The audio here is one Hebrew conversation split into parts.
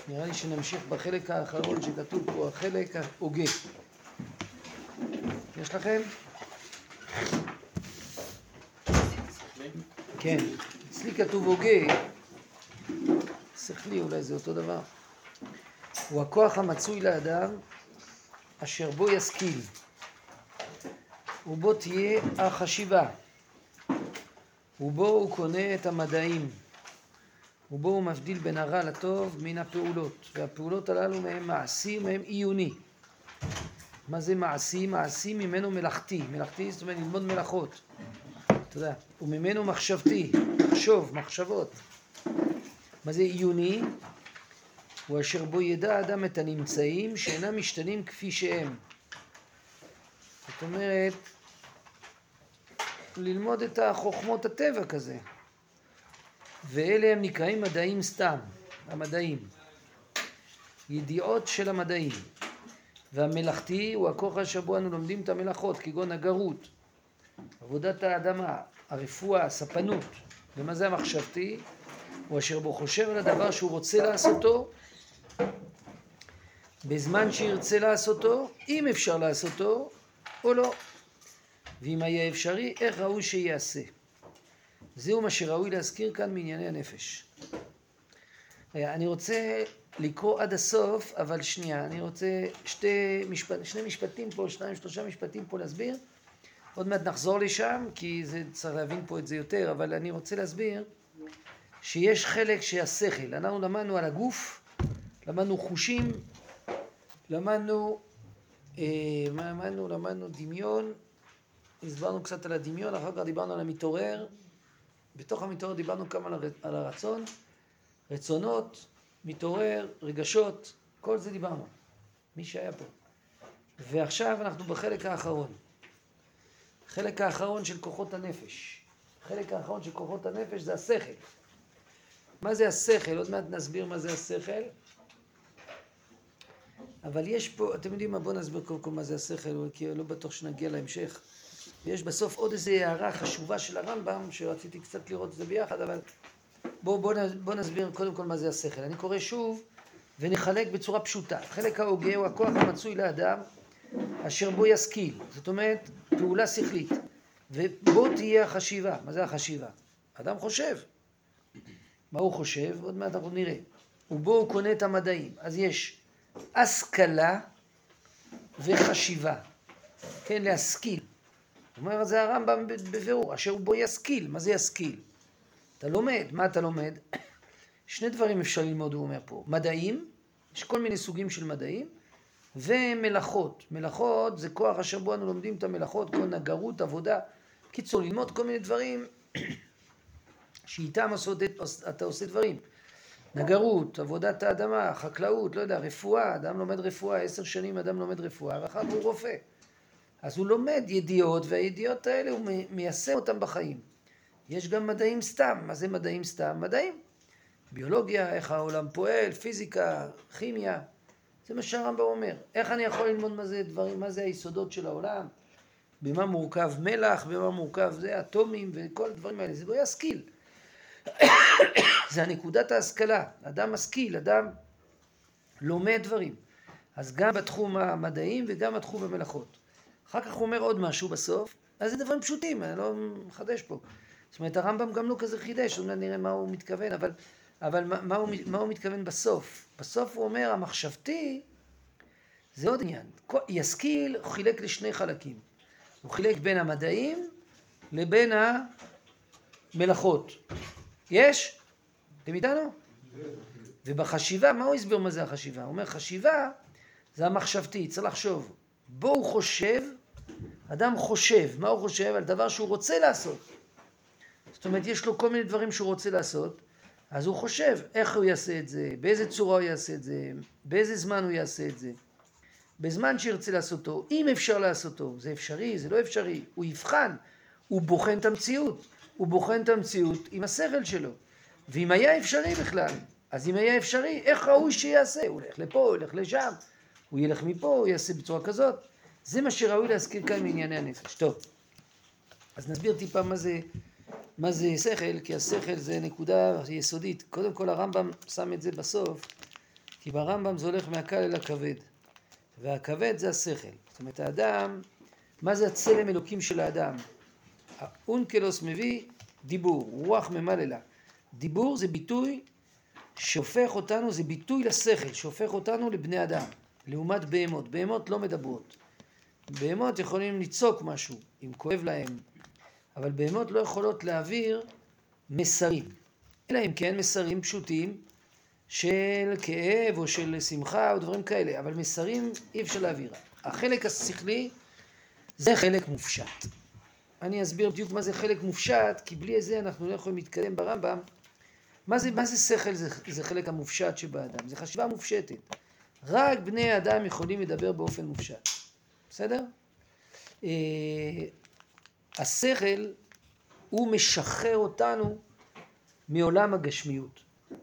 נראה לי שנמשיך בחלק האחרון שכתוב פה, החלק ההוגה. יש לכם? כן, אצלי כתוב הוגה, שכלי אולי זה אותו דבר. הוא הכוח המצוי לאדם אשר בו ישכיל, ובו תהיה החשיבה, ובו הוא קונה את המדעים, ובו הוא מבדיל בין הרע לטוב מן הפעולות, והפעולות הללו מהם מעשי ומהם עיוני. מה זה מעשי? מעשי ממנו מלאכתי, מלאכתי זאת אומרת ללמוד מלאכות, אתה יודע, וממנו מחשבתי, לחשוב, מחשבות. מה זה עיוני? הוא אשר בו ידע האדם את הנמצאים שאינם משתנים כפי שהם. זאת אומרת, ללמוד את החוכמות הטבע כזה. ואלה הם נקראים מדעים סתם, המדעים. ידיעות של המדעים. והמלאכתי הוא הכוח אשר בו אנו לומדים את המלאכות, כגון הגרות, עבודת האדמה, הרפואה, הספנות. ומה זה המחשבתי? הוא אשר בו חושב על הדבר שהוא רוצה לעשותו, בזמן שירצה לעשותו, אם אפשר לעשותו או לא. ואם היה אפשרי, איך ראוי שיעשה. זהו מה שראוי להזכיר כאן מענייני הנפש. אני רוצה לקרוא עד הסוף, אבל שנייה, אני רוצה שני משפטים פה, 2-3 משפטים פה להסביר. עוד מעט נחזור לשם, כי זה צריך להבין פה את זה יותר, אבל אני רוצה להסביר שיש חלק שהשכל. אנחנו למדנו על הגוף, למדנו חושים, למדנו דמיון, הסברנו קצת על הדמיון, אחר כך דיברנו על המתעורר, בתוך המתעורר דיברנו כמה על הרצון, רצונות, מתעורר, רגשות, כל זה דיברנו, מי שהיה פה. ועכשיו אנחנו בחלק האחרון, חלק האחרון של כוחות הנפש. חלק האחרון של כוחות הנפש זה השכל. מה זה השכל? עוד מעט נסביר מה זה השכל. אבל יש פה, אתם יודעים מה, בואו נסביר קודם כל מה זה השכל, כי לא בטוח שנגיע להמשך. ויש בסוף עוד איזו הערה חשובה של הרמב"ם, שרציתי קצת לראות את זה ביחד, אבל בואו נסביר קודם כל מה זה השכל. אני קורא שוב ונחלק בצורה פשוטה. חלק ההוגה הוא הכוח המצוי לאדם, אשר בו ישכיל. זאת אומרת, פעולה שכלית. ובו תהיה החשיבה. מה זה החשיבה? אדם חושב. מה הוא חושב? עוד מעט אנחנו נראה. ובו הוא קונה את המדעים. אז יש השכלה וחשיבה. כן, להשכיל. זאת אומרת, זה הרמב"ם בבירור, אשר בו ישכיל. מה זה ישכיל? אתה לומד. מה אתה לומד? שני דברים אפשר ללמוד, הוא אומר פה. מדעים, יש כל מיני סוגים של מדעים, ומלאכות. מלאכות זה כוח אשר בו אנו לומדים את המלאכות, כל נגרות, עבודה. קיצור, ללמוד כל מיני דברים שאיתם אתה עושה דברים. נגרות, עבודת האדמה, חקלאות, לא יודע, רפואה. אדם לומד רפואה, 10 שנים אדם לומד רפואה, ואחר הוא רופא. אז הוא לומד ידיעות, והידיעות האלה הוא מיישם אותם בחיים. יש גם מדעים סתם. מה זה מדעים סתם? מדעים. ביולוגיה, איך העולם פועל, פיזיקה, כימיה. זה מה שהרמב"ם אומר. איך אני יכול ללמוד מה זה דברים, מה זה היסודות של העולם? במה מורכב מלח, במה מורכב זה, אטומים וכל הדברים האלה. זה לא ישכיל. זה הנקודת ההשכלה. אדם משכיל, אדם לומד דברים. אז גם בתחום המדעים וגם בתחום המלאכות. אחר כך הוא אומר עוד משהו בסוף. אז זה דברים פשוטים, אני לא מחדש פה. זאת אומרת, הרמב"ם גם לא כזה חידש, אולי נראה מה הוא מתכוון, אבל מה הוא מתכוון בסוף? בסוף הוא אומר, המחשבתי זה עוד עניין. ישכיל חילק לשני חלקים. הוא חילק בין המדעים לבין המלאכות. יש? אתם איתנו? ובחשיבה, מה הוא הסביר מה זה החשיבה? הוא אומר, חשיבה זה המחשבתי, צריך לחשוב. בו הוא חושב, אדם חושב. מה הוא חושב? על דבר שהוא רוצה לעשות. זאת אומרת, יש לו כל מיני דברים שהוא רוצה לעשות, אז הוא חושב איך הוא יעשה את זה, באיזה צורה הוא יעשה את זה, באיזה זמן הוא יעשה את זה. בזמן שירצה לעשותו, אם אפשר לעשותו, זה אפשרי, זה לא אפשרי, הוא יבחן, הוא בוחן את המציאות, הוא בוחן את המציאות עם השכל שלו. ואם היה אפשרי בכלל, אז אם היה אפשרי, איך ראוי שיעשה? הוא הולך לפה, הוא הולך לשם, הוא ילך מפה, הוא יעשה בצורה כזאת. זה מה שראוי להזכיר כאן מענייני הנפש. טוב, אז נסביר טיפה מה זה שכל, כי השכל זה נקודה יסודית. קודם כל הרמב"ם שם את זה בסוף, כי ברמב"ם זה הולך מהקל אל הכבד, והכבד זה השכל. זאת אומרת, האדם, מה זה הצלם אלוקים של האדם? האונקלוס מביא דיבור, רוח ממללה. דיבור זה ביטוי שהופך אותנו, זה ביטוי לשכל, שהופך אותנו לבני אדם, לעומת בהמות. בהמות לא מדברות. בהמות יכולים לצעוק משהו, אם כואב להם, אבל בהמות לא יכולות להעביר מסרים. אלא אם כן מסרים פשוטים של כאב או של שמחה או דברים כאלה, אבל מסרים אי אפשר להעביר. החלק השכלי זה חלק מופשט. אני אסביר בדיוק מה זה חלק מופשט, כי בלי זה אנחנו לא יכולים להתקדם ברמב"ם. מה זה שכל? זה חלק המופשט שבאדם, זה חשיבה מופשטת. רק בני האדם יכולים לדבר באופן מופשט. בסדר? השכל הוא משחרר אותנו מעולם הגשמיות.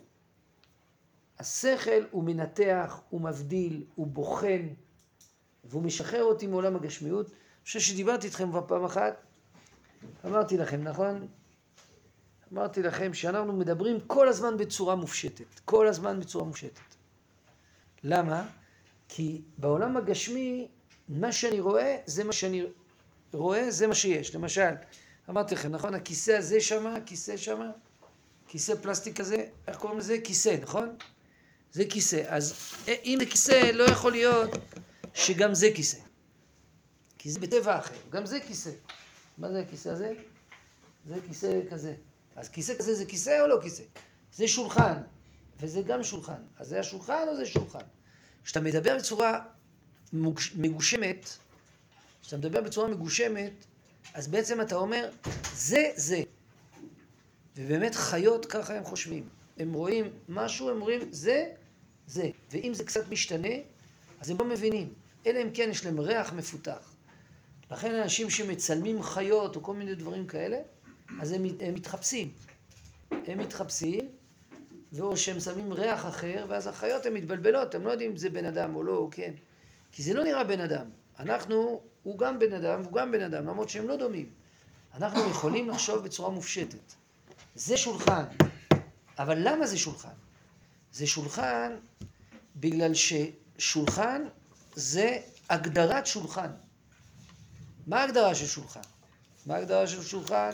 השכל הוא מנתח, הוא מבדיל, הוא בוחן, והוא משחרר אותי מעולם הגשמיות. אני חושב שדיברתי איתכם פעם אחת, אמרתי לכם, נכון? אמרתי לכם שאנחנו מדברים כל הזמן בצורה מופשטת, כל הזמן בצורה מופשטת. למה? כי בעולם הגשמי, מה שאני רואה, זה מה שאני רואה, זה מה שיש. למשל, אמרתי לכם, נכון? הכיסא הזה שמה, הכיסא שמה, כיסא פלסטיק הזה, איך קוראים לזה? כיסא, נכון? זה כיסא. אז אם זה כיסא, לא יכול להיות שגם זה כיסא. כי זה בטבע אחר. גם זה כיסא. מה זה הכיסא הזה? זה כיסא כזה. אז כיסא כזה זה כיסא או לא כיסא? זה שולחן, וזה גם שולחן. אז זה השולחן או זה שולחן? כשאתה מדבר בצורה מגושמת, כשאתה מדבר בצורה מגושמת, אז בעצם אתה אומר, זה. ובאמת חיות ככה הם חושבים. הם רואים משהו, הם רואים, זה. ואם זה קצת משתנה, אז הם לא מבינים. אלא אם כן יש להם ריח מפותח. לכן אנשים שמצלמים חיות או כל מיני דברים כאלה, אז הם מתחפשים. הם מתחפשים, ואו שהם שמים ריח אחר, ואז החיות הן מתבלבלות, הם לא יודעים אם זה בן אדם או לא, או כן. כי זה לא נראה בן אדם. הוא גם בן אדם, והוא גם בן אדם, למרות שהם לא דומים. אנחנו יכולים לחשוב בצורה מופשטת. זה שולחן. אבל למה זה שולחן? זה שולחן בגלל ששולחן זה הגדרת שולחן. מה ההגדרה של שולחן? מה ההגדרה של שולחן?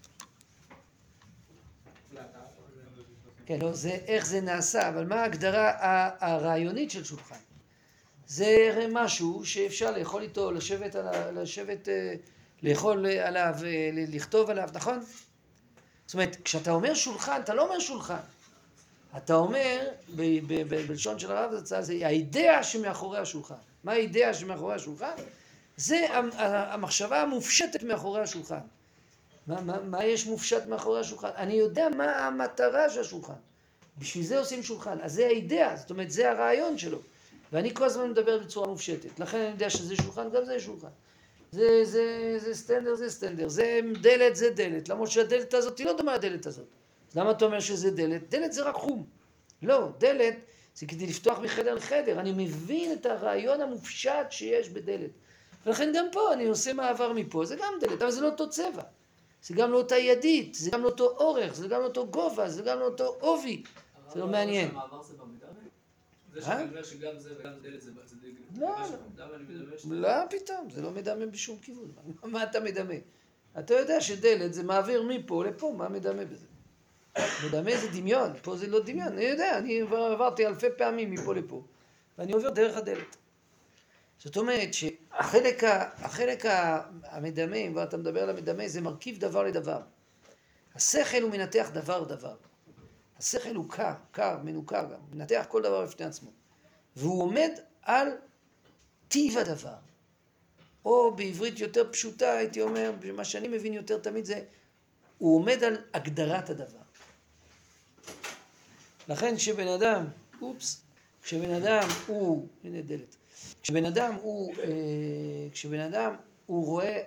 כן, לא, זה איך זה נעשה, אבל מה ההגדרה הרעיונית של שולחן? זה משהו שאפשר לאכול איתו, לשבת, לאכול עליו, לכתוב עליו, נכון? זאת אומרת, כשאתה אומר שולחן, אתה לא אומר שולחן. אתה אומר, בלשון של הרב זצ"ל, זה האידאה שמאחורי השולחן. מה האידאה שמאחורי השולחן? זה המחשבה המופשטת מאחורי השולחן. מה יש מופשט מאחורי השולחן? אני יודע מה המטרה של השולחן. בשביל זה עושים שולחן. אז זה האידאה, זאת אומרת, זה הרעיון שלו. ואני כל הזמן מדבר בצורה מופשטת. לכן אני יודע שזה שולחן, גם זה שולחן. זה סטנדר, זה סטנדר. זה דלת, זה דלת. למרות שהדלת הזאת היא לא דומה לדלת הזאת. אז למה אתה אומר שזה דלת? דלת זה רק חום. לא, דלת זה כדי לפתוח מחדר לחדר. אני מבין את הרעיון המופשט שיש בדלת. ולכן גם פה אני עושה מעבר מפה. זה גם דלת, אבל זה לא אותו צבע. זה גם לא אותה ידית, זה גם לא אותו אורך, זה גם לא אותו גובה, זה גם לא אותו עובי. זה לא מעניין. המעבר זה במדמה? זה שאני אומר שגם זה וגם דלת זה לא, פתאום, זה לא מדמה בשום כיוון. מה אתה מדמה? אתה יודע שדלת זה מעביר מפה לפה, מה מדמה בזה? מדמה זה דמיון, פה זה לא דמיון. אני יודע, אני עברתי אלפי פעמים מפה לפה, ואני עובר דרך הדלת. זאת אומרת שהחלק המדמה, ואתה מדבר על המדמה, זה מרכיב דבר לדבר. השכל הוא מנתח דבר דבר. השכל הוא קר, מנוכר גם, מנתח כל דבר בפני עצמו. והוא עומד על טיב הדבר. או בעברית יותר פשוטה, הייתי אומר, מה שאני מבין יותר תמיד זה, הוא עומד על הגדרת הדבר. לכן כשבן אדם, כשבן אדם הוא, הנה דלת, כשבן אדם הוא רואה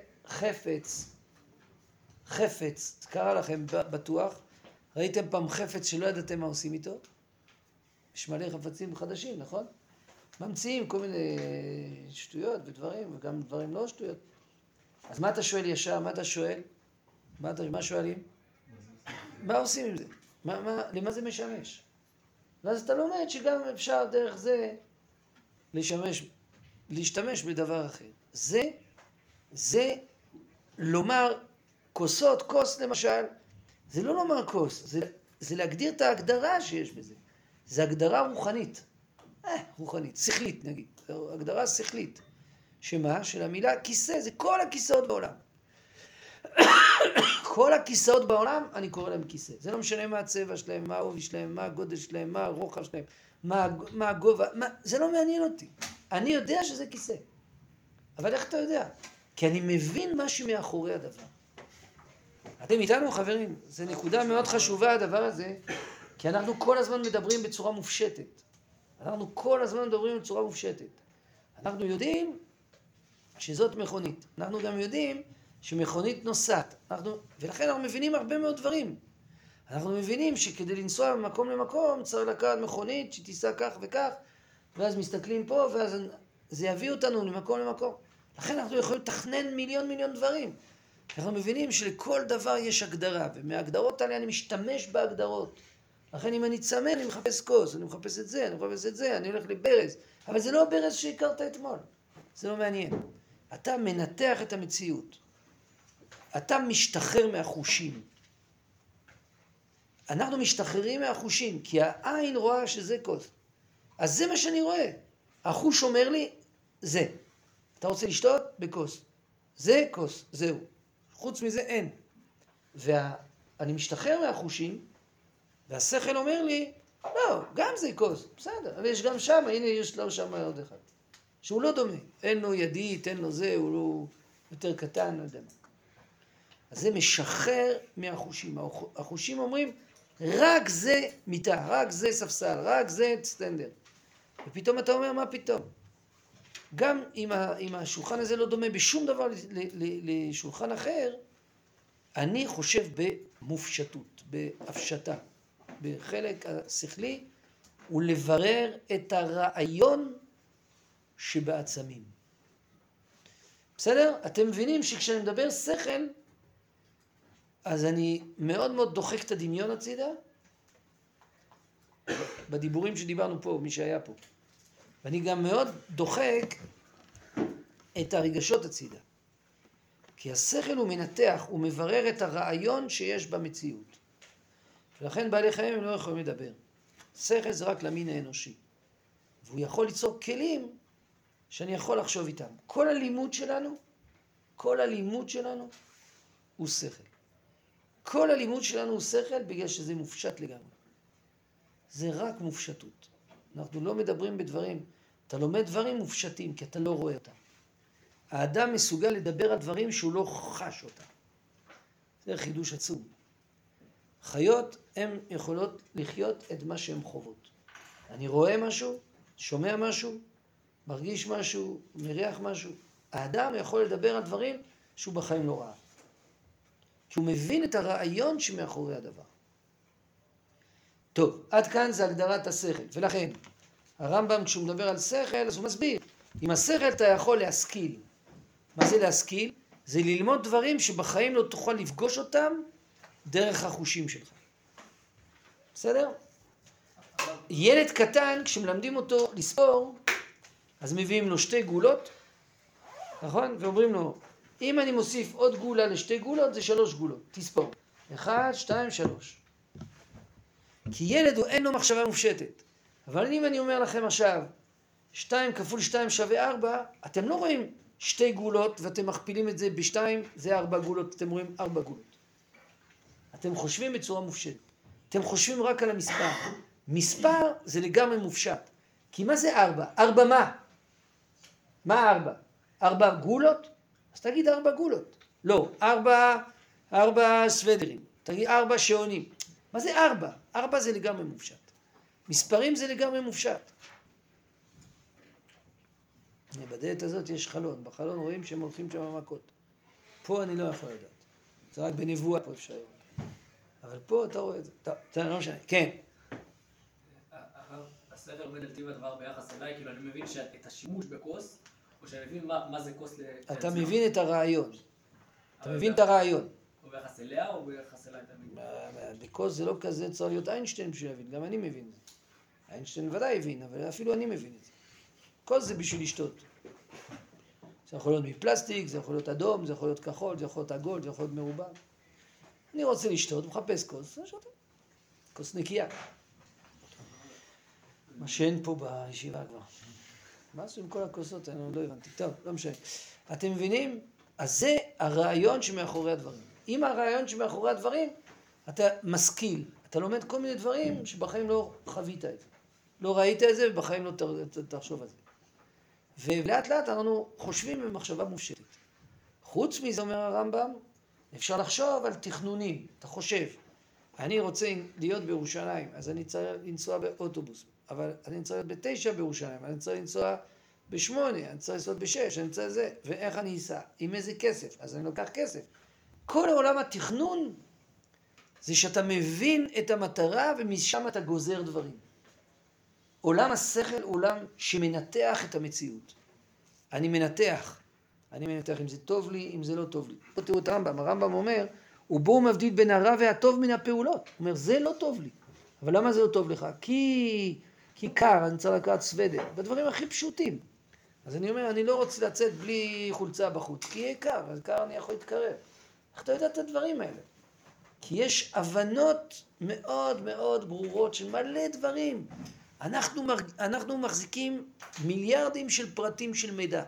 חפץ, קרה לכם בטוח, ראיתם פעם חפץ שלא ידעתם מה עושים איתו? יש מלא חפצים חדשים, נכון? ממציאים כל מיני שטויות ודברים, וגם דברים לא שטויות. אז מה אתה שואל ישר? מה אתה שואל? מה שואלים? מה עושים עם זה? למה זה משמש? ואז אתה לומד שגם אפשר דרך זה להשתמש בדבר אחר. זה לומר כוסות, כוס למשל, זה לא לומר כוס, זה להגדיר את ההגדרה שיש בזה. זה הגדרה רוחנית. רוחנית, שכלית נגיד, הגדרה שכלית. שמה? של המילה כיסא, זה כל הכיסאות בעולם. כל הכיסאות בעולם, אני קורא להם כיסא. זה לא משנה מה הצבע שלהם, מה העובי שלהם, מה הגודל שלהם, מה הרוחב שלהם, מה הגובה, זה לא מעניין אותי. אני יודע שזה כיסא. אבל איך אתה יודע? כי אני מבין משהו מאחורי הדבר. אתם איתנו חברים, זה נקודה מאוד חשובה הדבר הזה, כי אנחנו כל הזמן מדברים בצורה מופשטת. אנחנו כל הזמן מדברים בצורה מופשטת. אנחנו יודעים שזאת מכונית. אנחנו גם יודעים שמכונית נוסעת. ולכן אנחנו מבינים הרבה מאוד דברים. אנחנו מבינים שכדי לנסוע ממקום למקום צריך לקחת מכונית שתיסע כך וכך, ואז מסתכלים פה, ואז זה יביא אותנו ממקום למקום. לכן אנחנו יכולים לתכנן מיליון דברים. אנחנו מבינים שלכל דבר יש הגדרה, ומההגדרות האלה אני משתמש בהגדרות. לכן אם אני צמא, אני מחפש כוס, אני מחפש את זה, אני מחפש את זה, אני הולך לברז. אבל זה לא הברז שהכרת אתמול. זה לא מעניין. אתה מנתח את המציאות. אתה משתחרר מהחושים. אנחנו משתחררים מהחושים, כי העין רואה שזה כוס. אז זה מה שאני רואה. החוש אומר לי, זה. אתה רוצה לשתות? בכוס. זה כוס, זהו. חוץ מזה אין. ואני משתחרר מהחושים, והשכל אומר לי, לא, גם זה כוס, בסדר. אבל יש גם שם, הנה יש לו שם עוד אחד. שהוא לא דומה. אין לו ידית, אין לו זה, הוא לא יותר קטן, לא יודע מה. אז זה משחרר מהחושים. החושים אומרים, רק זה מיטה, רק זה ספסל, רק זה סטנדר. ופתאום אתה אומר, מה פתאום? גם אם השולחן הזה לא דומה בשום דבר לשולחן אחר, אני חושב במופשטות, בהפשטה, בחלק השכלי, ולברר את הרעיון שבעצמים. בסדר? אתם מבינים שכשאני מדבר שכל, אז אני מאוד דוחק את הדמיון הצידה, בדיבורים שדיברנו פה, מי שהיה פה. ואני גם מאוד דוחק את הרגשות הצידה. כי השכל הוא מנתח, הוא מברר את הרעיון שיש במציאות. ולכן בעלי חיים הם לא יכולים לדבר. שכל זה רק למין האנושי. והוא יכול ליצור כלים שאני יכול לחשוב איתם. כל הלימוד שלנו הוא שכל. כל הלימוד שלנו הוא שכל בגלל שזה מופשט לגמרי. זה רק מופשטות. אנחנו לא מדברים בדברים. אתה לומד דברים מופשטים כי אתה לא רואה אותם. האדם מסוגל לדבר על דברים שהוא לא חש אותם. זה חידוש עצום. חיות הן יכולות לחיות את מה שהן חוות. אני רואה משהו, שומע משהו, מרגיש משהו, מריח משהו. האדם יכול לדבר על דברים שהוא בחיים לא ראה. כי הוא מבין את הרעיון שמאחורי הדבר. טוב, עד כאן זה הגדרת השכל. ולכן, הרמב"ם כשהוא מדבר על שכל, אז הוא מסביר. עם השכל אתה יכול להשכיל. מה זה להשכיל? זה ללמוד דברים שבחיים לא תוכל לפגוש אותם דרך החושים שלך. בסדר? ילד קטן, כשמלמדים אותו לספור, אז מביאים לו 2 גולות, נכון? ואומרים לו, אם אני מוסיף עוד גולה ל2 גולות, זה 3 גולות. תספור. 1, 2, 3. כי ילד אין לו מחשבה מופשטת. אבל אם אני אומר לכם עכשיו, 2 כפול 2 שווה 4, אתם לא רואים 2 גולות ואתם מכפילים את זה ב2, זה 4 גולות, אתם רואים 4 גולות. אתם חושבים בצורה מופשטת. אתם חושבים רק על המספר. מספר זה לגמרי מופשט. כי מה זה 4? 4 מה? מה 4? 4 גולות? אז תגיד 4 גולות. לא, 4 סוודרים. תגיד 4 שעונים. מה זה 4? 4 זה לגמרי מופשט. מספרים זה לגמרי מופשט. בדלת הזאת יש חלון. בחלון רואים שהם הולכים שם מכות. פה אני לא יכול לדעת. זה רק בנבואה פה אפשר. אבל פה אתה רואה את זה. טוב, זה לא משנה. כן. השכל עומד על טיב הדבר ביחס אליי, כאילו אני מבין שאת השימוש בכוס, או שאני מבין מה זה כוס אתה מבין את הרעיון. אתה מבין את הרעיון. או ביחס אליה או ביחס אליי תמיד? בכוס זה לא כזה צריך להיות איינשטיין בשביל להבין, גם אני מבין את זה. איינשטיין ודאי הבין, אבל אפילו אני מבין את זה. כל זה בשביל לשתות. זה יכול להיות מפלסטיק, זה יכול להיות אדום, זה יכול להיות כחול, זה יכול להיות עגול, זה יכול להיות מרובע. אני רוצה לשתות, מחפש כוס, אני שותה. כוס נקייה. מה שאין פה בישיבה כבר. מה עשו עם כל הכוסות? אני לא הבנתי. טוב, לא משנה. אתם מבינים? אז זה הרעיון שמאחורי הדברים. אם הרעיון שמאחורי הדברים, אתה משכיל. אתה לומד כל מיני דברים שבחיים לא חווית את זה. לא ראית את זה ובחיים לא תחשוב על זה. ולאט לאט אנחנו חושבים במחשבה מופשטת. חוץ מזה, אומר הרמב"ם, אפשר לחשוב על תכנונים. אתה חושב, אני רוצה להיות בירושלים, אז אני צריך לנסוע באוטובוס. אבל אני צריך להיות ב9 בירושלים, אני צריך לנסוע ב8, אני צריך לנסוע ב6, אני צריך זה. ואיך אני אסע? עם איזה כסף? אז אני לוקח כסף. כל העולם התכנון זה שאתה מבין את המטרה ומשם אתה גוזר דברים. עולם השכל הוא עולם שמנתח את המציאות. אני מנתח אם זה טוב לי, אם זה לא טוב לי. פה תראו את הרמב"ם אומר, ובו הוא מבדיל בין הרע והטוב מן הפעולות. הוא אומר, זה לא טוב לי. אבל למה זה לא טוב לך? כי קר, אני צריך לקראת סוודר. בדברים הכי פשוטים. אז אני אומר, אני לא רוצה לצאת בלי חולצה בחוץ, כי יהיה קר, אז קר אני יכול להתקרב. איך אתה יודע את הדברים האלה? כי יש הבנות מאוד מאוד ברורות של מלא דברים. אנחנו מחזיקים מיליארדים של פרטים של מידע.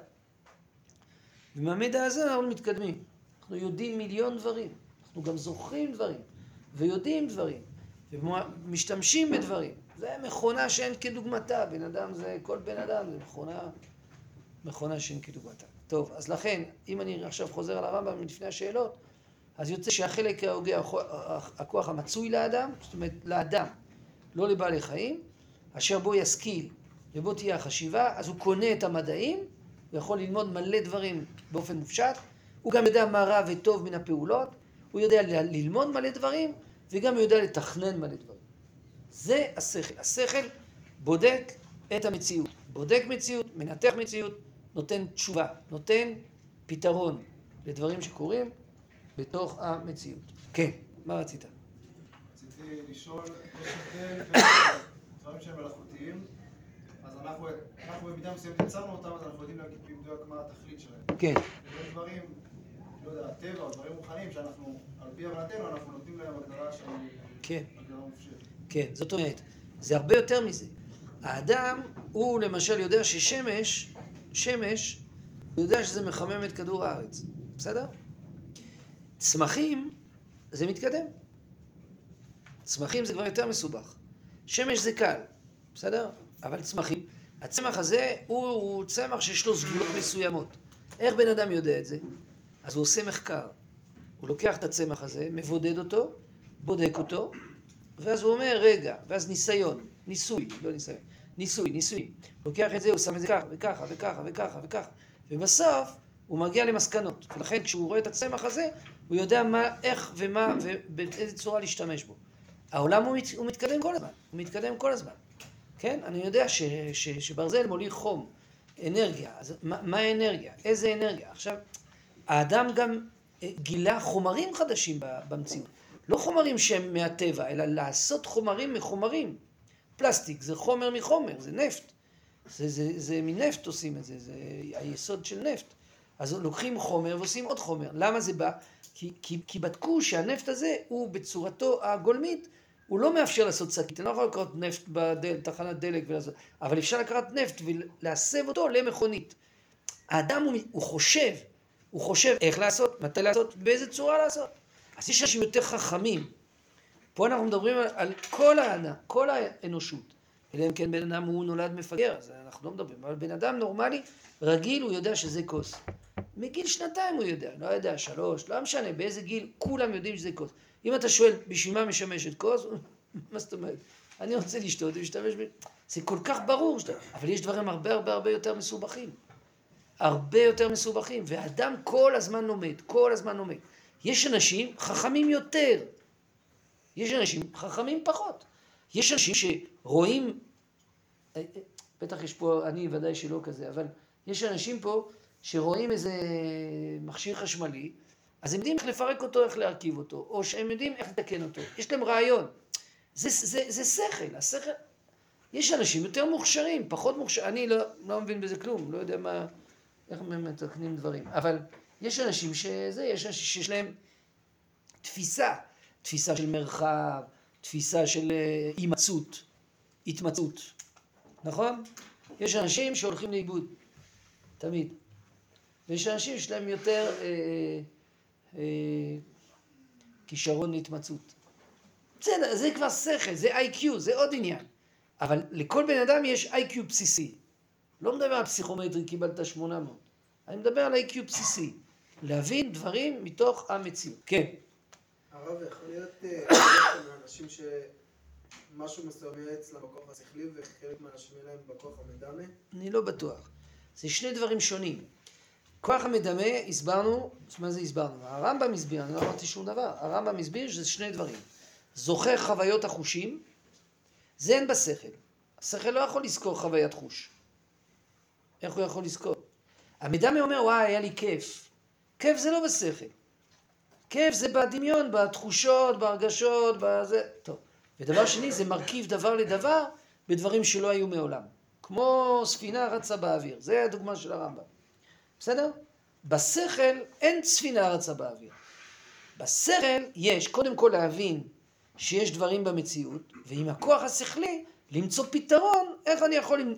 ומהמידע הזה אנחנו מתקדמים. אנחנו יודעים מיליון דברים. אנחנו גם זוכרים דברים. ויודעים דברים. ומשתמשים בדברים. זה מכונה שאין כדוגמתה. כל בן אדם זה מכונה שאין כדוגמתה. טוב, אז לכן, אם אני עכשיו חוזר על הרמב"ם לפני השאלות, אז יוצא שהחלק ההוגה, הכוח המצוי לאדם, זאת אומרת לאדם, לא לבעלי חיים, אשר בו ישכיל ובו תהיה החשיבה, אז הוא קונה את המדעים, הוא יכול ללמוד מלא דברים באופן מופשט, הוא גם יודע מה רע וטוב מן הפעולות, הוא יודע ללמוד מלא דברים, וגם הוא יודע לתכנן מלא דברים. זה השכל. השכל בודק את המציאות. בודק מציאות, מנתח מציאות, נותן תשובה, נותן פתרון לדברים שקורים בתוך המציאות. כן, מה רצית? רציתי לשאול, יש הבדל בין דברים שהם מלאכותיים, אז אנחנו במידה מסוימת יצרנו אותם, אז אנחנו יודעים להגיד במדויק מה התכלית שלהם. כן. ובין דברים, לא יודע, הטבע או דברים מוכנים, שאנחנו, על פי הבנתנו, אנחנו נותנים להם הגדרה שהיא הגדרה מופשטת. כן, זאת אומרת, זה הרבה יותר מזה. האדם, הוא למשל יודע ששמש, הוא יודע שזה מחמם את כדור הארץ. בסדר? צמחים, זה מתקדם. צמחים זה כבר יותר מסובך. שמש זה קל, בסדר? אבל צמחים, הצמח הזה הוא צמח שיש לו סגולות מסוימות. איך בן אדם יודע את זה? אז הוא עושה מחקר. הוא לוקח את הצמח הזה, מבודד אותו, בודק אותו, ואז הוא אומר, רגע, ואז ניסוי. לוקח את זה, הוא שם את זה ככה, וככה, וככה, וככה, וככה. ובסוף הוא מגיע למסקנות. ולכן כשהוא רואה את הצמח הזה, הוא יודע איך ומה ובאיזה צורה להשתמש בו. העולם הוא מתקדם כל הזמן. כן? אני יודע שברזל מוליך חום, אנרגיה. אז מה האנרגיה? איזה אנרגיה? עכשיו, האדם גם גילה חומרים חדשים במציאות. לא חומרים שהם מהטבע, אלא לעשות חומרים מחומרים. פלסטיק זה חומר מחומר, זה נפט. זה מנפט עושים את זה, זה היסוד של נפט. אז לוקחים חומר ועושים עוד חומר. למה זה בא? כי בדקו שהנפט הזה הוא בצורתו הגולמית, הוא לא מאפשר לעשות שקית. אני לא יכול לקראת נפט בתחנת דלק ולעשות, אבל אפשר לקראת נפט ולהסב אותו למכונית. האדם הוא חושב איך לעשות, מתי לעשות, באיזה צורה לעשות. אז יש אנשים יותר חכמים. פה אנחנו מדברים על כל האנושות. אלא אם כן בן אדם הוא נולד מפגר, אז אנחנו לא מדברים. אבל בן אדם נורמלי, רגיל, הוא יודע שזה כוס. מגיל 2 הוא יודע, לא יודע, 3, לא משנה, באיזה גיל, כולם יודעים שזה כוס. אם אתה שואל, בשביל מה משמשת כוס? מה זאת אומרת? אני רוצה לשתות ולהשתמש זה כל כך ברור, אבל יש דברים הרבה יותר מסובכים. הרבה יותר מסובכים, והאדם כל הזמן לומד. יש אנשים חכמים יותר, יש אנשים חכמים פחות. יש אנשים שרואים, בטח יש פה, אני ודאי שלא כזה, אבל יש אנשים פה שרואים איזה מכשיר חשמלי, אז הם יודעים איך לפרק אותו, איך להרכיב אותו, או שהם יודעים איך לתקן אותו. יש להם רעיון. זה שכל. יש אנשים יותר מוכשרים, פחות מוכשרים, אני לא מבין בזה כלום, לא יודע איך הם מתקנים דברים, אבל יש אנשים יש אנשים שיש להם תפיסה של מרחב, תפיסה של התמצאות, נכון? יש אנשים שהולכים לאיבוד, תמיד. ויש אנשים שלהם יותר כישרון להתמצאות. בסדר, זה כבר שכל, זה IQ, זה עוד עניין. אבל לכל בן אדם יש IQ בסיסי. לא מדבר על פסיכומטרי, קיבלת 800. אני מדבר על IQ בסיסי. להבין דברים מתוך המציאות. כן. הרב, יכול להיות מהאנשים שמשהו מסוים יהיה אצלם בכוח השכלי וחלק מהאנשים להם בכוח המדמה? אני לא בטוח. זה שני דברים שונים. כוח המדמה, הסברנו, מה זה הסברנו? הרמב"ם הסביר, אני לא אמרתי שום דבר. הרמב"ם הסביר שזה שני דברים. זוכר חוויות החושים, זה אין בשכל. השכל לא יכול לזכור חוויית חוש. איך הוא יכול לזכור? המדמה אומר, וואי, היה לי כיף. כיף זה לא בשכל. כיף זה בדמיון, בתחושות, בהרגשות, בזה. טוב. ודבר שני, זה מרכיב דבר לדבר בדברים שלא היו מעולם. כמו ספינה רצה באוויר. זה הדוגמה של הרמב"ם. בסדר? בשכל אין ספינה רצה באוויר. בשכל יש קודם כל להבין שיש דברים במציאות, ועם הכוח השכלי למצוא פתרון איך אני יכול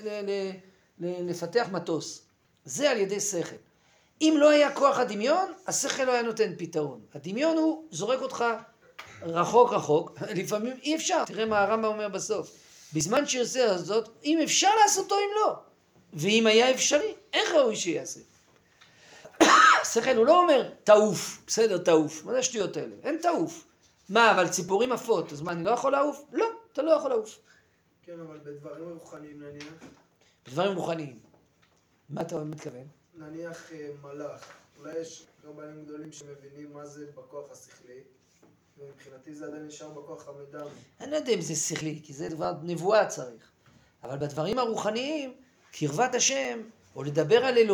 לפתח מטוס. זה על ידי שכל. אם לא היה כוח הדמיון, השכל לא היה נותן פתרון. הדמיון הוא זורק אותך רחוק, לפעמים אי אפשר. תראה מה הרמב"ם אומר בסוף. בזמן שעושה זאת, אם אפשר לעשותו, אם לא. ואם היה אפשרי, איך ראוי שיעשה? השכל הוא לא אומר, תעוף, בסדר, תעוף. מה זה השטויות האלה? אין תעוף. מה, אבל ציפורים עפות, אז מה, אני לא יכול לעוף? לא, אתה לא יכול לעוף. כן, אבל בדברים רוחניים נניח. בדברים רוחניים. מה אתה מתכוון? נניח מלאך. אולי יש רבנים גדולים שמבינים מה זה בכוח השכלי, ומבחינתי זה עדיין נשאר בכוח המדמה. אני לא יודע אם זה שכלי, כי זה דבר נבואה צריך. אבל בדברים הרוחניים, קרבת השם, או לדבר על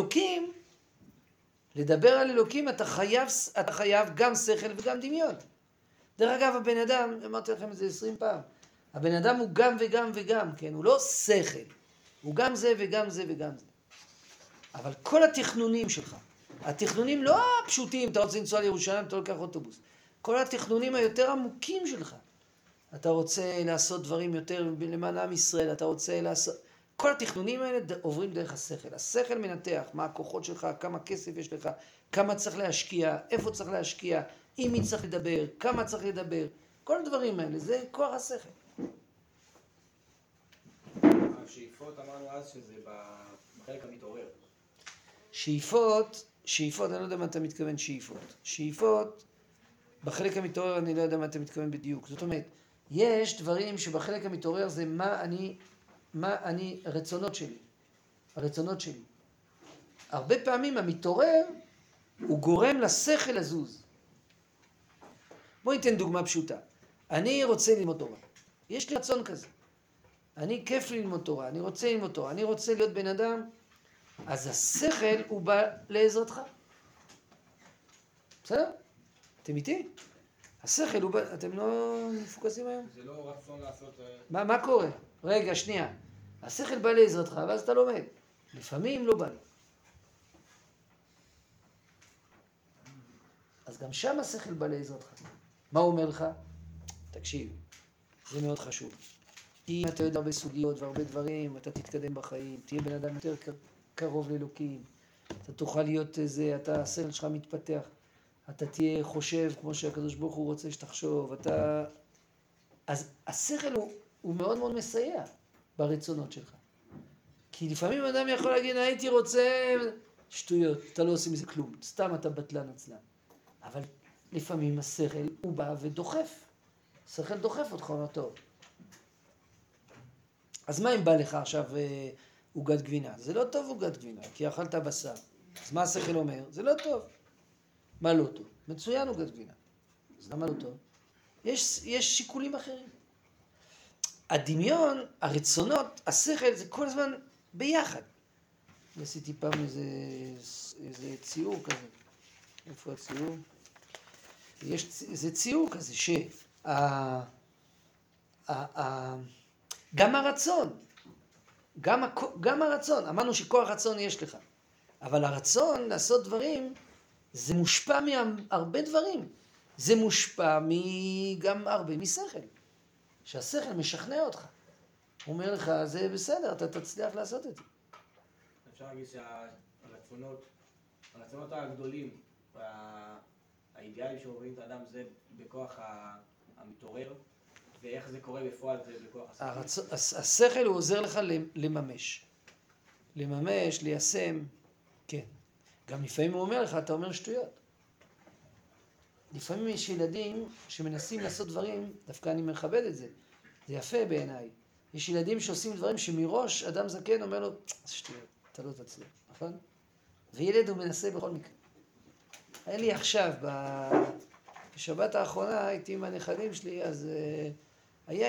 אלוקים, אתה חייב גם שכל וגם דמיון. דרך אגב, הבן אדם, אמרתי לכם את זה 20 פעם, הבן אדם הוא גם וגם וגם, כן? הוא לא שכל, הוא גם זה וגם זה וגם זה. אבל כל התכנונים שלך, התכנונים לא הפשוטים, אתה רוצה לנסוע לירושלים, אתה לוקח אוטובוס. כל התכנונים היותר עמוקים שלך. אתה רוצה לעשות דברים יותר למען עם ישראל, אתה רוצה לעשות... כל התכנונים האלה עוברים דרך השכל. השכל מנתח מה הכוחות שלך, כמה כסף יש לך, כמה צריך להשקיע, איפה צריך להשקיע, עם מי צריך לדבר, כמה צריך לדבר. כל הדברים האלה, זה כוח השכל. השאיפות אמרנו אז שזה בחלק המתעורר. שאיפות, אני לא יודע מה אתה מתכוון שאיפות. שאיפות, בחלק המתעורר אני לא יודע מה אתה מתכוון בדיוק. זאת אומרת, יש דברים שבחלק המתעורר זה מה אני, הרצונות שלי. הרבה פעמים המתעורר הוא גורם לשכל לזוז. בואי ניתן דוגמה פשוטה. אני רוצה ללמוד תורה. יש לי רצון כזה. כיף לי ללמוד תורה, אני רוצה ללמוד תורה, אני רוצה להיות בן אדם. אז השכל הוא בא לעזרתך. בסדר? אתם איתי? השכל הוא בא... אתם לא מפוקסים היום? זה לא רצון לעשות... מה קורה? רגע, שנייה. השכל בא לעזרתך, ואז אתה לומד. לפעמים לא בא לי. אז גם שם השכל בא לעזרתך. מה הוא אומר לך? תקשיב, זה מאוד חשוב. אם אתה יודע הרבה סוגיות והרבה דברים, אתה תתקדם בחיים, תהיה בן אדם יותר קרוב לאלוקים, אתה תוכל להיות השכל שלך מתפתח, אתה תהיה חושב כמו שהקדוש ברוך הוא רוצה שתחשוב, אז השכל הוא מאוד מאוד מסייע ברצונות שלך. כי לפעמים אדם יכול להגיד, הייתי רוצה שטויות, אתה לא עושה מזה כלום, סתם אתה בטלן עצלן. אבל לפעמים השכל הוא בא ודוחף, השכל דוחף אותך לא טוב. אז מה אם בא לך עכשיו עוגת גבינה? זה לא טוב עוגת גבינה, כי אכלת בשר. אז מה השכל אומר? זה לא טוב. מה לא טוב? מצוין עוגת גבינה. אז למה לא טוב? יש שיקולים אחרים. הדמיון, הרצונות, השכל, זה כל הזמן ביחד. עשיתי פעם איזה ציור כזה. איפה הציור? יש איזה ציור כזה גם הרצון, גם הרצון, אמרנו שכוח רצון יש לך, אבל הרצון לעשות דברים, זה מושפע מהרבה דברים, זה מושפע גם הרבה משכל, שהשכל משכנע אותך, הוא אומר לך, זה בסדר, אתה תצליח לעשות את זה. אפשר להגיד שהרצונות הגדולים, האידיאלים שעוברים את האדם זה בכוח המתעורר, ואיך זה קורה בפועל זה בכוח השכל. השכל הוא עוזר לך לממש, ליישם, כן. גם לפעמים הוא אומר לך, אתה אומר שטויות. לפעמים יש ילדים שמנסים לעשות דברים, דווקא אני מכבד את זה, זה יפה בעיניי. יש ילדים שעושים דברים שמראש אדם זקן אומר לו, שטויות, אתה לא תצליח, נכון? וילד הוא מנסה בכל מקרה. היה לי עכשיו, בשבת האחרונה הייתי עם הנכדים שלי, אז היה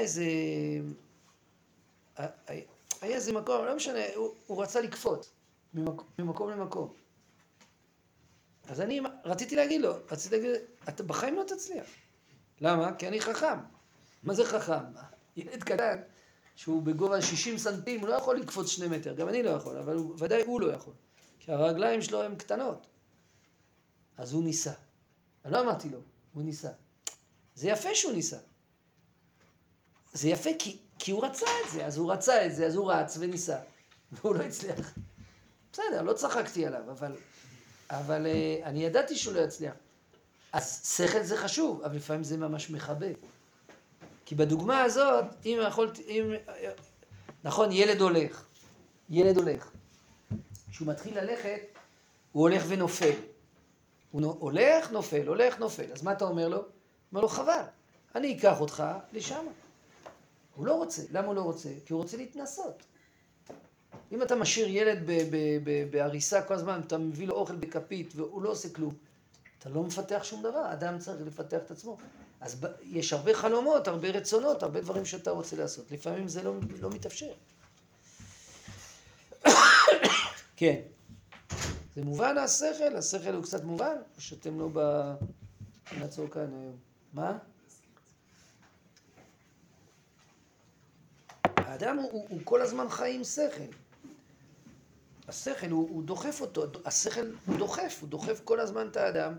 איזה מקום, לא משנה, הוא רצה לקפוץ ממקום למקום. אז אני רציתי להגיד לו, אתה בחיים לא תצליח. למה? כי אני חכם. מה זה חכם? ילד קטן, שהוא בגובה 60 סנטים, הוא לא יכול לקפוץ 2 מטר, גם אני לא יכול, אבל ודאי הוא לא יכול. כי הרגליים שלו הן קטנות. אז הוא ניסה. אני לא אמרתי לו, הוא ניסה. זה יפה שהוא ניסה. זה יפה כי הוא רצה את זה, אז הוא רצה את זה, אז הוא רץ וניסה. והוא לא הצליח. בסדר, לא צחקתי עליו, אבל אני ידעתי שהוא לא יצליח. אז שכל זה חשוב, אבל לפעמים זה ממש מכבה. כי בדוגמה הזאת, נכון, ילד הולך. כשהוא מתחיל ללכת, הוא הולך ונופל. הוא הולך, נופל. אז מה אתה אומר לו? אומר לו, חבל, אני אקח אותך לשם. הוא לא רוצה. למה הוא לא רוצה? כי הוא רוצה להתנסות. אם אתה משאיר ילד בהריסה כל הזמן, אתה מביא לו אוכל בכפית והוא לא עושה כלום, אתה לא מפתח שום דבר. אדם צריך לפתח את עצמו. אז יש הרבה חלומות, הרבה רצונות, הרבה דברים שאתה רוצה לעשות. לפעמים זה לא מתאפשר. כן. זה מובן השכל הוא קצת מובן, או שאתם לא נעצור כאן היום. מה? האדם הוא כל הזמן חי עם שכל. השכל הוא דוחף אותו, השכל הוא דוחף כל הזמן את האדם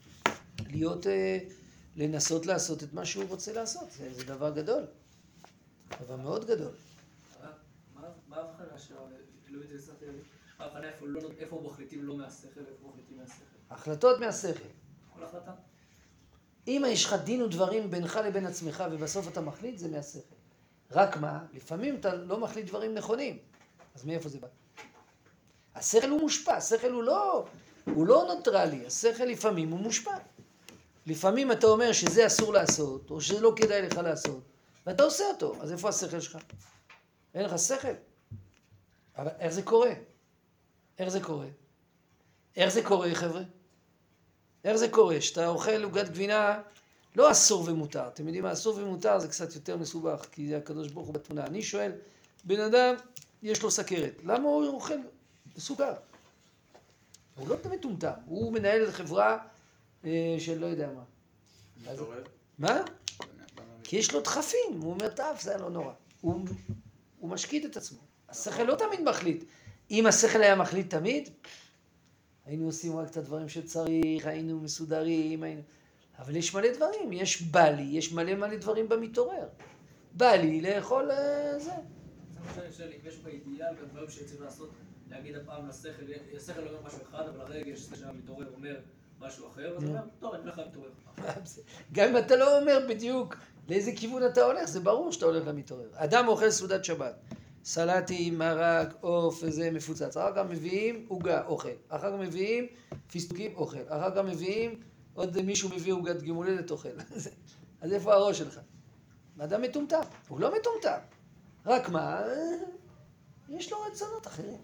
לנסות לעשות את מה שהוא רוצה לעשות. זה דבר גדול, דבר מאוד גדול. מה ההבחנה שלא מתייסת לי? מה ההבחנה איפה מחליטים לא מהשכל ואיפה מחליטים מהשכל? החלטות מהשכל. כל החלטה? אם יש לך דין ודברים בינך לבין עצמך ובסוף אתה מחליט, זה מהשכל. רק מה? לפעמים אתה לא מחליט דברים נכונים. אז מאיפה זה בא? השכל הוא מושפע, השכל הוא לא נוטרלי, השכל לפעמים הוא מושפע. לפעמים אתה אומר שזה אסור לעשות, או שזה לא כדאי לך לעשות, ואתה עושה אותו. אז איפה השכל שלך? אין לך שכל. אבל איך זה קורה? איך זה קורה, חבר'ה? איך זה קורה? שאתה אוכל עוגת גבינה, לא אסור ומותר. אתם יודעים מה? אסור ומותר זה קצת יותר מסובך, כי זה הקדוש ברוך הוא בתמונה. אני שואל, בן אדם, יש לו סכרת. למה הוא אוכל סוכר? הוא לא מטומטם. הוא מנהל חברה של לא יודע מה. מה? כי יש לו דחפים. הוא אומר, טוב, זה לא נורא. הוא משקיט את עצמו. השכל לא תמיד מחליט. אם השכל היה מחליט תמיד, היינו עושים רק את הדברים שצריך, היינו מסודרים, אבל יש מלא דברים, יש מלא דברים במתעורר. בא לי לאכול זה. זה מה שאני שואל, אם יש באידיאל גם דברים שצריך לעשות, להגיד הפעם לשכל, השכל אומר משהו אחד, אבל הרגש שהמתעורר אומר משהו אחר, אז הוא אומר, טוב, אני הולך למתעורר. גם אם אתה לא אומר בדיוק לאיזה כיוון אתה הולך, זה ברור שאתה הולך למתעורר. אדם אוכל סעודת שבת. סלטים, מרק, עוף וזה מפוצץ. אחר כך מביאים עוגה, אוכל. אחר כך מביאים פיסטוקים, אוכל. אחר כך מביאים, עוד מישהו מביא עוגת גימולדת, אוכל. אז איפה הראש שלך? אדם מטומטם. הוא לא מטומטם. רק מה? יש לו רצונות אחרים.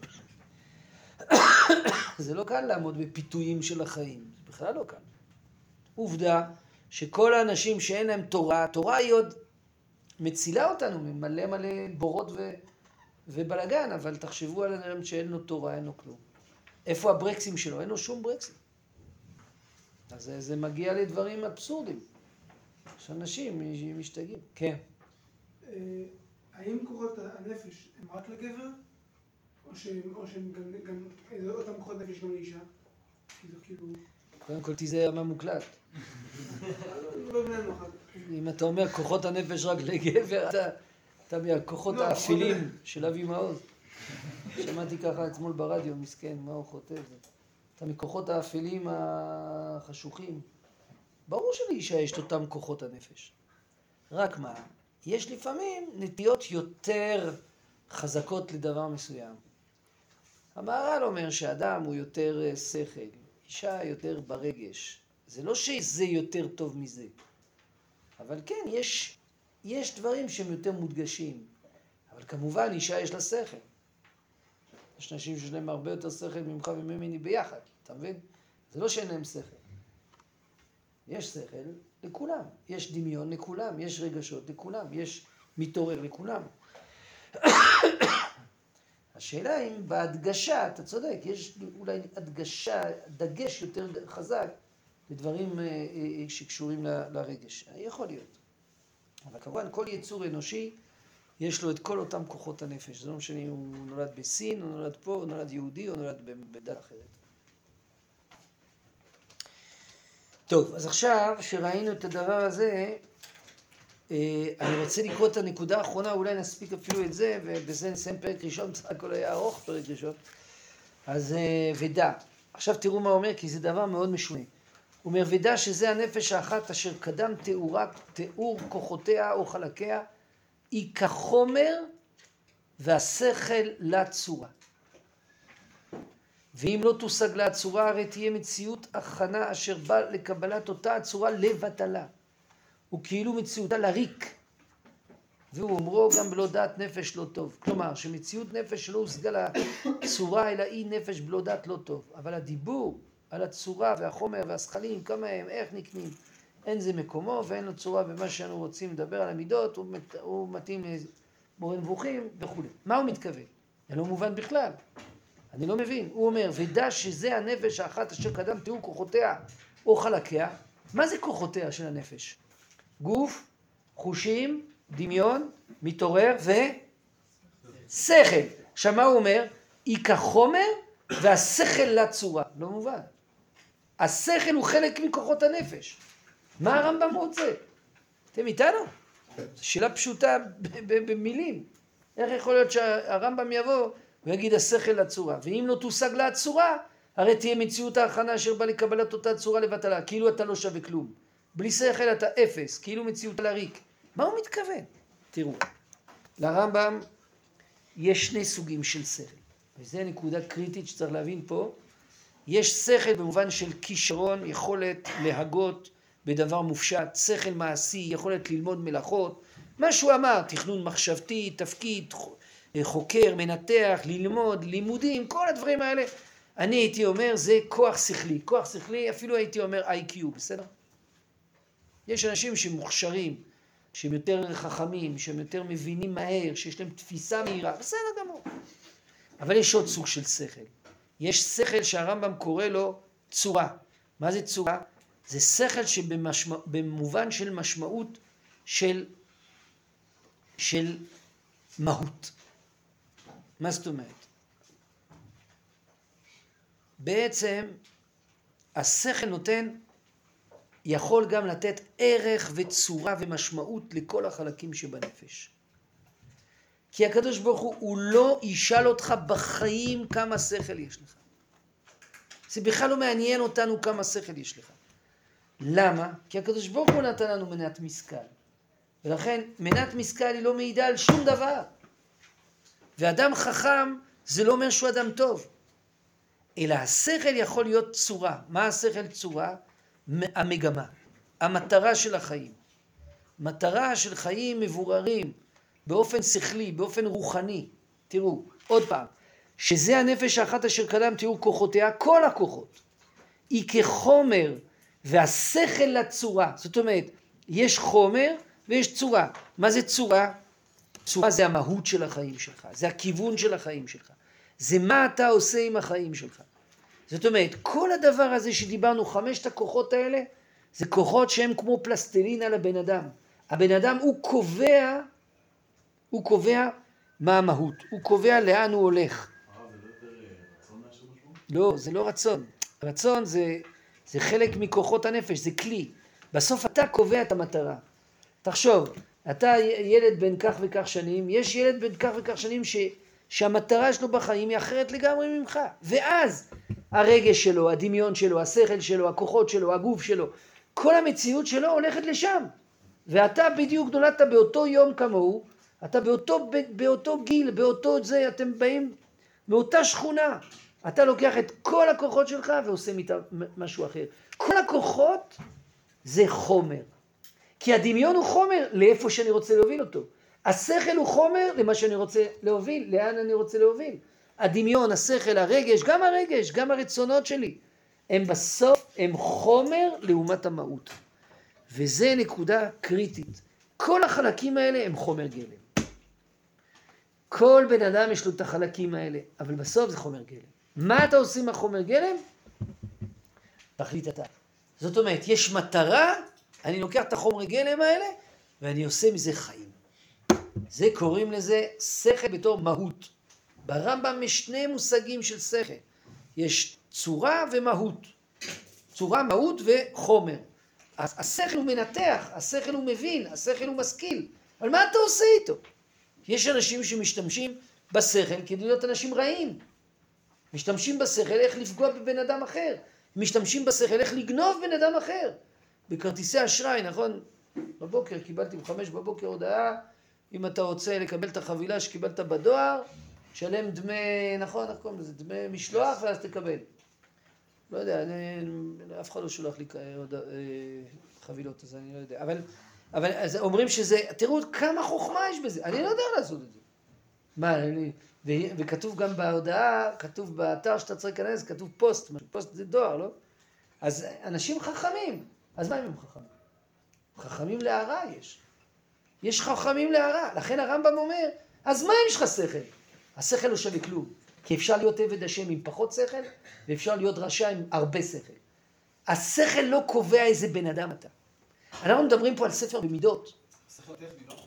זה לא קל לעמוד בפיתויים של החיים. זה בכלל לא קל. עובדה שכל האנשים שאין להם תורה, התורה היא עוד מצילה אותנו ממלא בורות ובלגן, אבל תחשבו על אדם שאין לו תורה, אין לו כלום. איפה הברקסים שלו? אין לו שום ברקסים. אז זה מגיע לדברים אבסורדים. שאנשים משתגעים. כן. האם כוחות רק לגבר? או שהם גם אותם כוחות נפש גם לאישה? כאילו... קודם כל תיזהר מה מוקלט. לא מבינים אחת. אם אתה אומר כוחות הנפש רק לגבר, אתה מהכוחות האפילים של אבי מעוז. שמעתי ככה אתמול ברדיו, מסכן, מה הוא חוטב. אתה מכוחות האפילים החשוכים. ברור שלאישה יש אותם כוחות הנפש. רק מה? יש לפעמים נטיות יותר חזקות לדבר מסוים. המהר"ל אומר שאדם הוא יותר שכל, אישה יותר ברגש. זה לא שזה יותר טוב מזה. אבל כן, יש דברים שהם יותר מודגשים. אבל כמובן, אישה יש לה שכל. יש נשים שיש להם הרבה יותר שכל ממך וממני ביחד. אתה מבין? זה לא שאין להם שכל. יש שכל לכולם. יש דמיון לכולם. יש רגשות לכולם. יש מתעורר לכולם. השאלה אם בהדגשה, אתה צודק, יש אולי הדגשה, דגש יותר חזק לדברים שקשורים לרגש. יכול להיות. אבל כמובן, כל יצור אנושי יש לו את כל אותם כוחות הנפש. זה לא משנה אם הוא נולד בסין, הוא נולד פה, הוא נולד יהודי, או נולד בדת אחרת. טוב, אז עכשיו שראינו את הדבר הזה, אני רוצה לקרוא את הנקודה האחרונה, אולי נספיק אפילו את זה, ובזה נסיים פרק ראשון, בסך הכל היה ארוך פרק ראשון. אז ודע. עכשיו תראו מה הוא אומר, כי זה דבר מאוד משונה. הוא אומר, ודע שזה הנפש האחת אשר קדם תיאור כוחותיה או חלקיה, היא כחומר והשכל לצורה. ואם לא תושג לה הצורה, הרי תהיה מציאות הכנה אשר בא לקבלת אותה הצורה לבטלה. וכאילו מציאותה לריק. והוא אומרו גם בלא דעת נפש לא טוב. כלומר, שמציאות נפש לא הושגה לצורה, אלא היא נפש בלא דעת לא טוב. אבל הדיבור על הצורה והחומר והשכלים, כמה הם, איך נקנים, אין זה מקומו ואין לו צורה במה שאנו רוצים לדבר על המידות, הוא מתאים למורה נבוכים וכו'. מה הוא מתכוון? זה לא מובן בכלל. אני לא מבין. הוא אומר, ודע שזה הנפש האחת אשר קדם תיאור כוחותיה או חלקיה. מה זה כוחותיה של הנפש? גוף, חושים, דמיון, מתעורר ושכל. עכשיו מה הוא אומר? היא כחומר והשכל לצורה. לא מובן. השכל הוא חלק מכוחות הנפש. מה הרמב"ם רוצה? אתם איתנו? זו שאלה פשוטה במילים. איך יכול להיות שהרמב"ם יבוא ויגיד השכל לצורה? ואם לא תושג לה הצורה, הרי תהיה מציאות ההכנה אשר בא לקבלת אותה צורה לבטלה. כאילו אתה לא שווה כלום. בלי שכל אתה אפס, כאילו מציאות לריק. מה הוא מתכוון? תראו, לרמב"ם יש שני סוגים של שכל. וזו נקודה קריטית שצריך להבין פה. יש שכל במובן של כישרון, יכולת להגות בדבר מופשט, שכל מעשי, יכולת ללמוד מלאכות. מה שהוא אמר, תכנון מחשבתי, תפקיד, חוקר, מנתח, ללמוד, לימודים, כל הדברים האלה. אני הייתי אומר, זה כוח שכלי. כוח שכלי, אפילו הייתי אומר IQ, בסדר? יש אנשים שמוכשרים, שהם יותר חכמים, שהם יותר מבינים מהר, שיש להם תפיסה מהירה, בסדר גמור. אבל יש עוד סוג של שכל. יש שכל שהרמב"ם קורא לו צורה. מה זה צורה? זה שכל שבמובן של משמעות של מהות. מה זאת אומרת? בעצם השכל יכול גם לתת ערך וצורה ומשמעות לכל החלקים שבנפש. כי הקדוש ברוך הוא לא ישאל אותך בחיים כמה שכל יש לך. זה בכלל לא מעניין אותנו כמה שכל יש לך. למה? כי הקדוש ברוך הוא נתן לנו מנת משכל. ולכן מנת משכל היא לא מעידה על שום דבר. ואדם חכם זה לא אומר שהוא אדם טוב. אלא השכל יכול להיות צורה. מה השכל צורה? המגמה. המטרה של החיים. מטרה של חיים מבוררים. באופן שכלי, באופן רוחני. תראו, עוד פעם. שזה הנפש האחת אשר קדם תיאור כוחותיה, כל הכוחות. היא כחומר והשכל לצורה. זאת אומרת, יש חומר ויש צורה. מה זה צורה? צורה זה המהות של החיים שלך. זה הכיוון של החיים שלך. זה מה אתה עושה עם החיים שלך. זאת אומרת, כל הדבר הזה שדיברנו, 5 הכוחות האלה, זה כוחות שהם כמו פלסטלינה לבן אדם. הבן אדם הוא קובע מה המהות. הוא קובע לאן הוא הולך. זה לא יותר רצון מאשר משמעות? לא, זה לא רצון. רצון זה חלק מכוחות הנפש, זה כלי. בסוף אתה קובע את המטרה. תחשוב, אתה ילד בן כך וכך שנים, יש ילד בן כך וכך שנים שהמטרה שלו בחיים היא אחרת לגמרי ממך. ואז הרגש שלו, הדמיון שלו, השכל שלו, הכוחות שלו, הגוף שלו, כל המציאות שלו הולכת לשם. ואתה בדיוק נולדת באותו יום כמוהו, אתה באותו גיל, באותו זה, אתם באים מאותה שכונה. אתה לוקח את כל הכוחות שלך ועושה איתה משהו אחר. כל הכוחות זה חומר. כי הדמיון הוא חומר לאיפה שאני רוצה להוביל אותו. השכל הוא חומר למה שאני רוצה להוביל, לאן אני רוצה להוביל. הדמיון, השכל, הרגש, גם הרצונות שלי, הם בסוף, הם חומר לעומת המהות. וזה נקודה קריטית. כל החלקים האלה הם חומר גלם. כל בן אדם יש לו את החלקים האלה, אבל בסוף זה חומר גלם. מה אתה עושה עם החומר גלם? תחליט אתה. זאת אומרת, יש מטרה, אני לוקח את החומר גלם האלה, ואני עושה מזה חיים. זה קוראים לזה שכל בתור מהות. ברמב"ם יש שני מושגים של שכל. יש צורה ומהות. צורה, מהות וחומר. השכל הוא מנתח, השכל הוא מבין, השכל הוא משכיל. אבל מה אתה עושה איתו? יש אנשים שמשתמשים בשכל כדי להיות אנשים רעים. משתמשים בשכל איך לפגוע בבן אדם אחר. משתמשים בשכל איך לגנוב בן אדם אחר. בכרטיסי אשראי, נכון? בבוקר קיבלתי ב-5 בבוקר הודעה, אם אתה רוצה לקבל את החבילה שקיבלת בדואר, שלם דמי, נכון, זה דמי משלוח ואז תקבל. לא יודע, אף אחד לא שולח לי חבילות, אז אני לא יודע. אבל אז אומרים שזה, תראו כמה חוכמה יש בזה, אני לא יודע לעשות את זה. מה, וכתוב גם בהודעה, כתוב באתר שאתה צריך להיכנס, כתוב פוסט, פוסט זה דואר, לא? אז אנשים חכמים, אז מה אם הם חכמים? חכמים להערה יש. יש חכמים להערה, לכן הרמב"ם אומר, אז מה אם יש לך שכל? השכל לא שווה כלום, כי אפשר להיות עבד השם עם פחות שכל, ואפשר להיות רשע עם הרבה שכל. השכל לא קובע איזה בן אדם אתה. אנחנו מדברים פה על ספר במידות. שכל טכני, לא?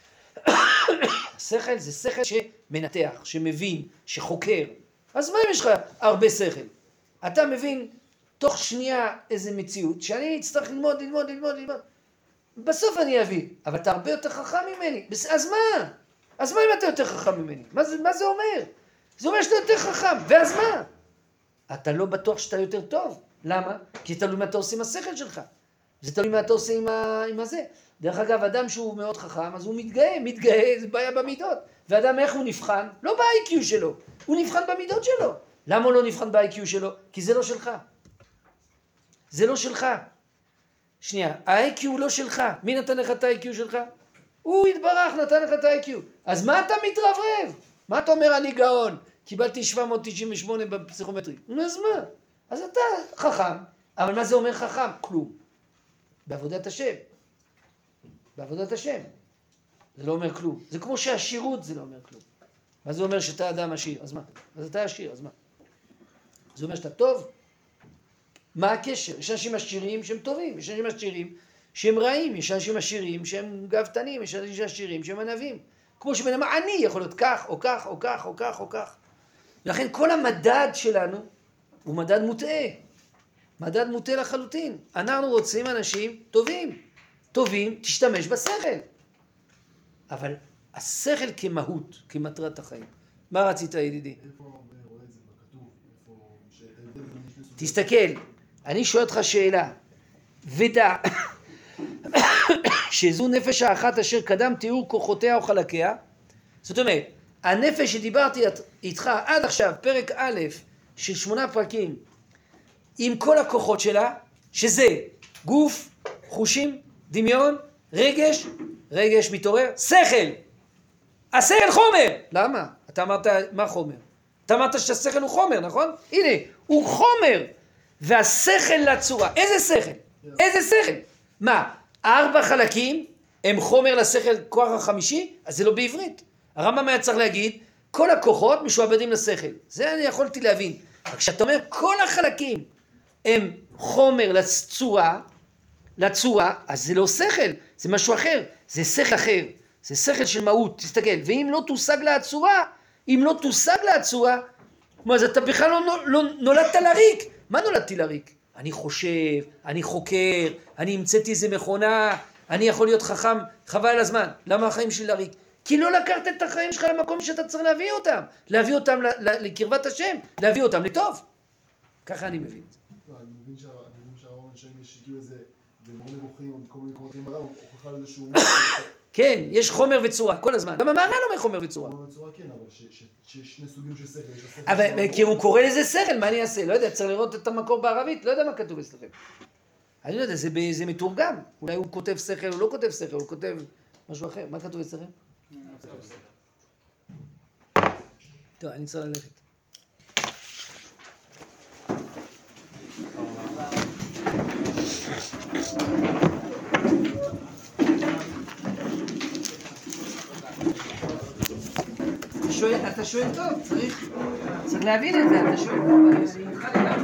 שכל זה שכל שמנתח, שמבין, שחוקר. אז מה אם יש לך הרבה שכל? אתה מבין תוך שנייה איזה מציאות, שאני אצטרך ללמוד. בסוף אני אבין, אבל אתה הרבה יותר חכם ממני. אז מה? אז מה אם אתה יותר חכם ממני? מה זה אומר? זה אומר שאתה יותר חכם, ואז מה? אתה לא בטוח שאתה יותר טוב. למה? כי תלוי מה אתה עושה עם השכל שלך. זה תלוי מה אתה עושה עם הזה. דרך אגב, אדם שהוא מאוד חכם, אז הוא מתגאה, זה בעיה במידות. ואדם איך הוא נבחן? לא ב-IQ שלו, הוא נבחן במידות שלו. למה הוא לא נבחן ב-IQ שלו? כי זה לא שלך. זה לא שלך. שנייה, ה-IQ הוא לא שלך. מי נתן לך את ה-IQ שלך? הוא התברך, נתן לך את ה-IQ. אז מה אתה מתרברב? מה אתה אומר אני גאון? קיבלתי 798 בפסיכומטרי. אז מה? אז אתה חכם, אבל מה זה אומר חכם? כלום. בעבודת השם. בעבודת השם. זה לא אומר כלום. זה כמו שהשירות זה לא אומר כלום. מה זה אומר שאתה אדם עשיר? אז מה? אז אתה עשיר, אז מה? זה אומר שאתה טוב? מה הקשר? יש אנשים עשירים שהם טובים, יש אנשים עשירים שהם רעים, יש אנשים עשירים שהם גאוותנים, יש אנשים עשירים שהם ענבים. כמו שבן אדם עני יכול להיות כך, או כך, או כך, או כך, או כך. לכן כל המדד שלנו הוא מדד מוטעה. מדד מוטעה לחלוטין. אנחנו רוצים אנשים טובים. טובים, תשתמש בשכל. אבל השכל כמהות, כמטרת החיים. מה רצית, ידידי? איפה רואה את זה בכתוב? איפה... תסתכל, אני שואל אותך שאלה. ודע שזו נפש האחת אשר קדם תיאור כוחותיה או חלקיה. זאת אומרת, הנפש שדיברתי איתך עד עכשיו, פרק א' של 8 פרקים, עם כל הכוחות שלה, שזה גוף, חושים, דמיון, רגש מתעורר, שכל. השכל חומר. למה? אתה אמרת, מה חומר? אתה אמרת שהשכל הוא חומר, נכון? הנה, הוא חומר. והשכל לצורה. איזה שכל? איזה שכל? מה? 4 חלקים הם חומר לשכל כוח החמישי? אז זה לא בעברית. הרמב"ם היה צריך להגיד, כל הכוחות משועבדים לשכל. זה אני יכולתי להבין. רק כשאתה אומר, כל החלקים הם חומר לצורה, אז זה לא שכל, זה משהו אחר. זה שכל אחר. זה שכל של מהות, תסתכל. ואם לא תושג לה הצורה, אז אתה בכלל לא נולדת לריק. מה נולדתי לריק? אני חושב, אני חוקר, אני המצאתי איזה מכונה, אני יכול להיות חכם, חבל על הזמן. למה החיים שלי לריק? כי לא לקחת את החיים שלך למקום שאתה צריך להביא אותם לקרבת השם, להביא אותם לטוב. ככה אני מבין את זה. אני מבין שהרוב אנשאים יש כאילו איזה דמון נבוכים, או כל מיני קומותים ברם, הוכחה לאיזשהו... כן, יש חומר וצורה, כל הזמן. גם המהר"ל אומר חומר וצורה. חומר וצורה כן, אבל שיש שני סוגים של שכל. אבל כי הוא קורא לזה שכל, מה אני אעשה? לא יודע, צריך לראות את המקור בערבית, לא יודע מה כתוב אצלכם. אני לא יודע, זה מתורגם. אולי הוא כותב שכל, הוא לא כותב שכל, הוא כותב משהו אחר. מה כתוב אצלכם? טוב, אני צריך ללכת. אתה שואל טוב, צריך להבין את זה, אתה שואל טוב,